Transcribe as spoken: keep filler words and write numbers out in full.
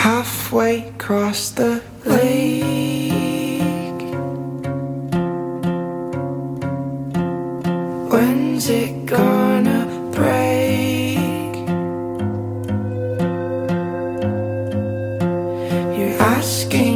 halfway across the lake. When's it gonna break? You're asking